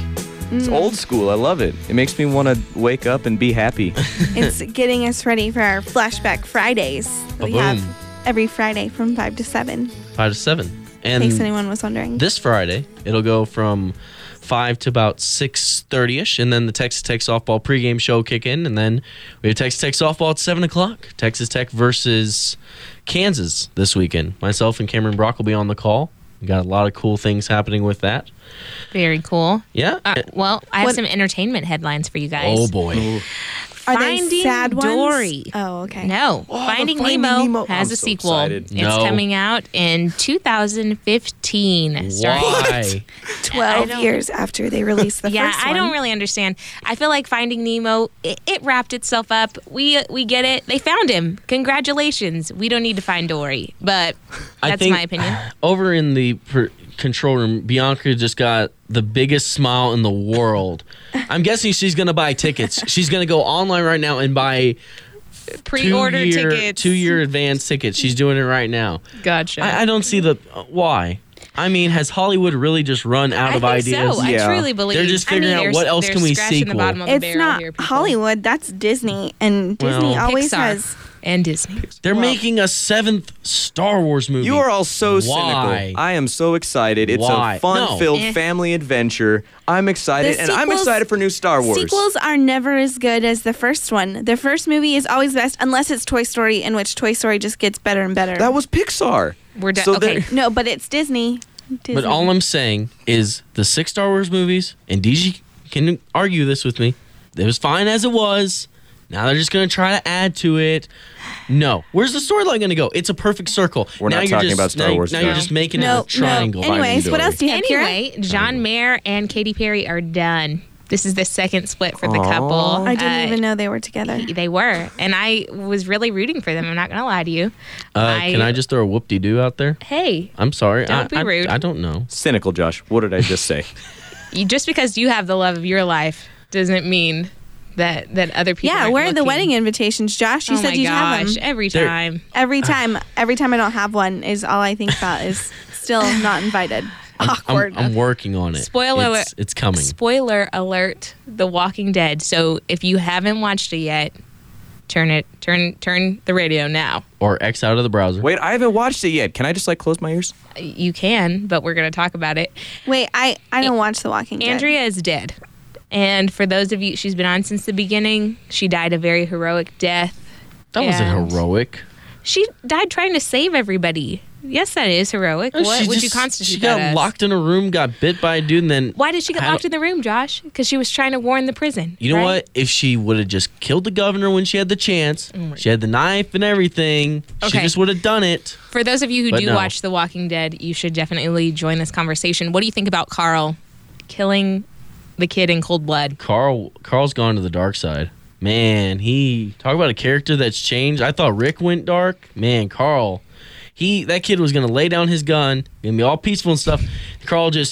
It's Mm. old school. I love it. It makes me want to wake up and be happy. It's getting us ready for our Flashback Fridays that we have Ba-boom. every Friday from five to seven. Five to seven. And in case anyone was wondering. this Friday, it'll go from five to about six thirty ish, and then the Texas Tech softball pregame show will kick in, and then we have Texas Tech softball at seven o'clock. Texas Tech versus Kansas this weekend. Myself and Cameron Brock will be on the call. We got a lot of cool things happening with that. Very cool. Yeah. Uh, well, I have What- some entertainment headlines for you guys. Oh boy. Are Finding they sad ones? Dory. Oh, okay. No, Finding, Finding Nemo, Nemo. has I'm a so sequel. excited. It's No. coming out in two thousand fifteen. starring- Why? twelve don't- years after they released the yeah, first I one. don't really understand. I feel like Finding Nemo, it, it wrapped itself up. We we get it. They found him. Congratulations. We don't need to find Dory. But I that's think my opinion. Over in the per- control room, Bianca just got the biggest smile in the world. I'm guessing she's going to buy tickets. She's going to go online right now and buy Pre-order two-year, tickets. two-year advance tickets. She's doing it right now. Gotcha. I, I don't see the uh, why. I mean, has Hollywood really just run out I of think ideas? so. I truly believe. They're just I mean, figuring out they're- what else they're can we scratching the sequel. bottom of the It's barrel not here, people. Hollywood. That's Disney, and Disney Well- always Pixar. has. And Disney. They're making a seventh Star Wars movie. You are all so Why? cynical. I am so excited. It's Why? a fun-filled No. Eh. family adventure. I'm excited, The and I'm sequels- excited for new Star Wars. Sequels are never as good as the first one. The first movie is always best, unless it's Toy Story, in which Toy Story just gets better and better. That was Pixar. We're done. So okay. there- no, but it's Disney. Disney. But all I'm saying is the six Star Wars movies, and D G can argue this with me, it was fine as it was. Now they're just going to try to add to it. No. Where's the storyline going to go? It's a perfect circle. We're now not you're talking just, about Star now, Wars, Now no. you're just making No, it a triangle. no. Anyways, what else do you have, Kira? Anyway, John Mayer and Katy Perry are done. This is the second split for the couple. I didn't Uh, even know they were together. They were, and I was really rooting for them. I'm not gonna lie to you. Uh, can I just throw a whoop-de-doo out there? Hey, I'm sorry. Don't I, be I- rude. I, don't know. Cynical, Josh. What did I just say? you, just because you have the love of your life doesn't mean that that other people. Yeah, aren't where are the looking. wedding invitations, Josh? You Oh said my you'd have gosh! them. Every They're- time. Every time, every time I don't have one is all I think about is still not invited. I'm, Awkward. I'm, I'm working on it. Spoiler it's, alert. It's coming. Spoiler alert: The Walking Dead. So if you haven't watched it yet, turn it, turn, turn the radio now. Or X out of the browser. Wait, I haven't watched it yet. Can I just like close my ears? You can, but we're gonna talk about it. Wait, I I don't watch The Walking Dead. Andrea is dead. And for those of you, she's been on since the beginning. She died a very heroic death. That wasn't And heroic. She died trying to save everybody. Yes, that is heroic. Uh, What she would you just- constitute She that got as? locked in a room, got bit by a dude, and then Why did she get I locked don't- in the room, Josh? Because she was trying to warn the prison. You know right? what? If she would have just killed the governor when she had the chance, she had the knife and everything, she Okay. just would have done it. For those of you who But do no. watch The Walking Dead, you should definitely join this conversation. What do you think about Carl killing the kid in cold blood? Carl Carl's gone to the dark side. Man, he talk about a character that's changed. I thought Rick went dark. Man, Carl, he that kid was gonna lay down his gun, gonna be all peaceful and stuff. Carl just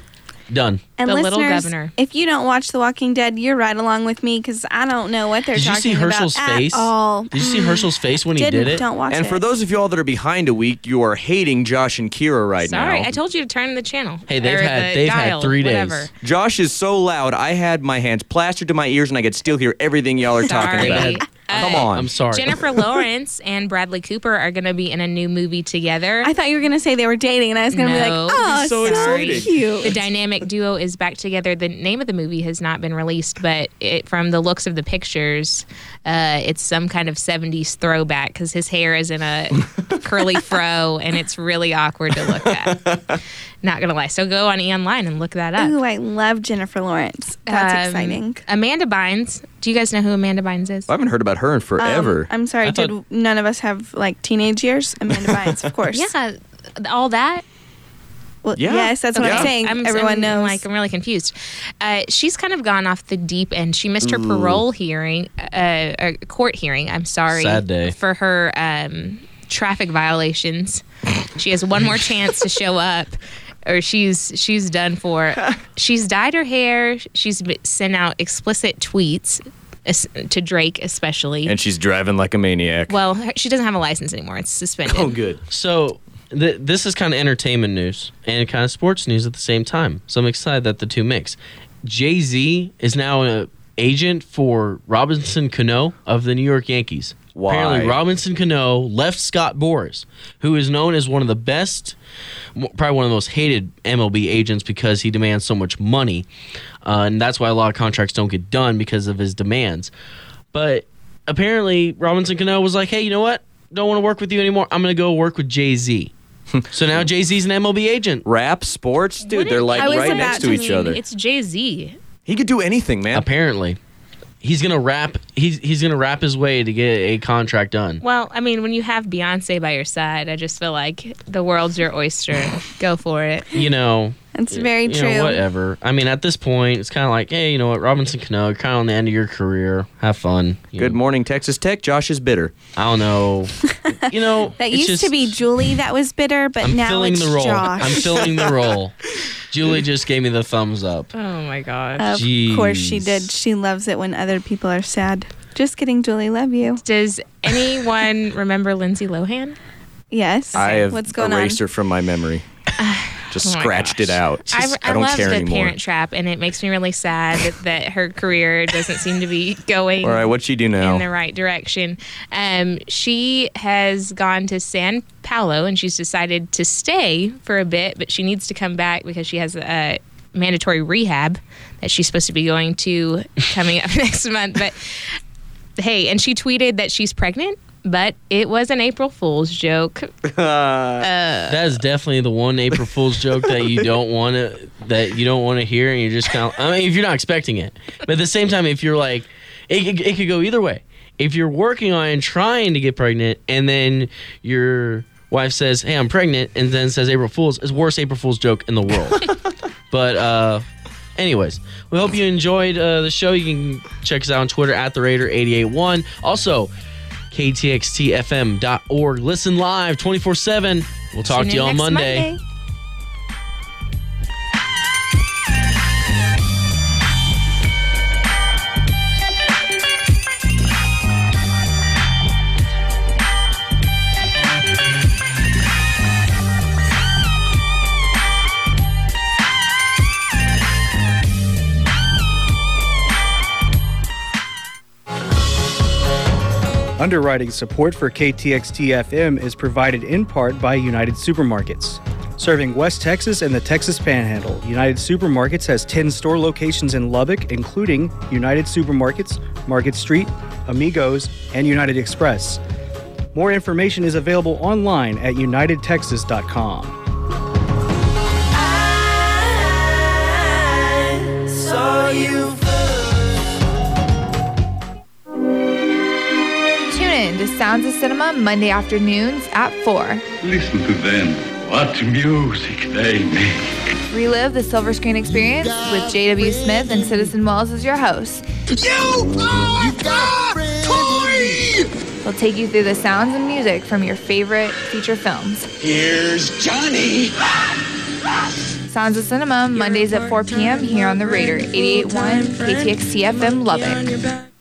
done. And The listeners, little governor. if you don't watch The Walking Dead, you're right along with me because I don't know what they're Did you talking see Herschel's about face? at all. Did you see Herschel's face when he Didn't, did it? Don't watch And it. for those of you all that are behind a week, you are hating Josh and Kira right Sorry, now. I told you to turn the channel. Hey, they've Or had- the they've had dial, three days. whatever. Josh is so loud. I had my hands plastered to my ears, and I could still hear everything y'all are talking Sorry. about. Uh, Come on. I'm sorry. Jennifer Lawrence and Bradley Cooper are going to be in a new movie together. I thought you were gonna say they were dating, and I was gonna be like, No. oh, so sorry. excited. cute. The dynamic duo is back together. The name of the movie has not been released, but it, from the looks of the pictures, uh, it's some kind of seventies throwback because his hair is in a curly fro and it's really awkward to look at. Not gonna lie. So go on E Online and look that up. Ooh, I love Jennifer Lawrence. That's Um, exciting. Amanda Bynes. Do you guys know who Amanda Bynes is? I haven't heard about her in forever. Um, I'm sorry. I Did thought- none of us have like teenage years? Amanda Bynes, of course. Yeah, all that. Well, Yeah. yes, that's what Okay. I'm saying. I'm, Everyone I'm, knows. Like, I'm really confused. Uh, she's kind of gone off the deep end. She missed her Ooh. parole hearing, uh, uh, court hearing. I'm sorry. Sad day. For her um, traffic violations. She has one more chance to show up, or she's she's done for. She's dyed her hair. She's b- sent out explicit tweets es- to Drake, especially. and she's driving like a maniac. well, her- she doesn't have a license anymore. It's suspended. Oh, good. So th- this is kind of entertainment news and kind of sports news at the same time. So I'm excited that the two mix. Jay-Z is now an agent for Robinson Cano of the New York Yankees. Why? Apparently, Robinson Cano left Scott Boras, who is known as one of the best, probably one of the most hated M L B agents because he demands so much money. Uh, and that's why a lot of contracts don't get done because of his demands. But apparently, Robinson Cano was like, hey, you know what? Don't want to work with you anymore. I'm going to go work with Jay-Z. So now Jay-Z's an M L B agent. Rap, sports? Dude, they're like right next to each other. It's Jay-Z. He could do anything, man. Apparently. He's gonna rap. He's he's gonna rap his way to get a contract done. Well, I mean, when you have Beyonce by your side, I just feel like the world's your oyster. Go for it. You know, It's very you true. know, whatever. I mean, at this point, it's kind of like, hey, you know what, Robinson Cano, you're kind of on the end of your career. Have fun. You Good know. morning, Texas Tech. Josh is bitter. I don't know. You know, That it's used just- to be Julie that was bitter, but I'm now filling it's the role. Josh. I'm filling the role. Julie just gave me the thumbs up. Oh my gosh. Of course she Jeez. did. She loves it when other people are sad. Just kidding, Julie. Love you. Does anyone remember Lindsay Lohan? Yes. I have What's going erased on? her from my memory. Just Oh my scratched it out. I, Just- I, I don't love care the anymore. Parent Trap, and it makes me really sad that, that her career doesn't seem to be going All right, what'd she do now? in the right direction. Um, she has gone to San Paulo, and she's decided to stay for a bit, but she needs to come back because she has a mandatory rehab that she's supposed to be going to coming up next month. But hey, and she tweeted that she's pregnant, but it was an April Fool's joke. That is definitely the one April Fool's joke that you don't want to that you don't want to hear, and you're just kind of. I mean, if you're not expecting it, but at the same time, if you're like, it, it, it could go either way. If you're working on and trying to get pregnant, and then your wife says, "Hey, I'm pregnant," and then says April Fool's, it's the worst April Fool's joke in the world. But uh, anyways, we hope you enjoyed uh, the show. You can check us out on Twitter at the Raider eight eight one. Also, K T X T F M dot org. Listen live twenty-four seven. We'll talk Tune to you in on next Monday. Monday. Underwriting support for K T X T F M is provided in part by United Supermarkets. Serving West Texas and the Texas Panhandle, United Supermarkets has ten store locations in Lubbock, including United Supermarkets, Market Street, Amigos, and United Express. More information is available online at united texas dot com. Saw you Tune in to Sounds of Cinema Monday afternoons at four. Listen to them. What music they make. Relive the silver screen experience with J W. Smith and Citizen Wells as your hosts. You are a toy! They'll take you through the sounds and music from your favorite feature films. Here's Johnny. Sounds of Cinema Mondays at four p.m. here on the Raider eighty-eight point one K T X T F M Lubbock.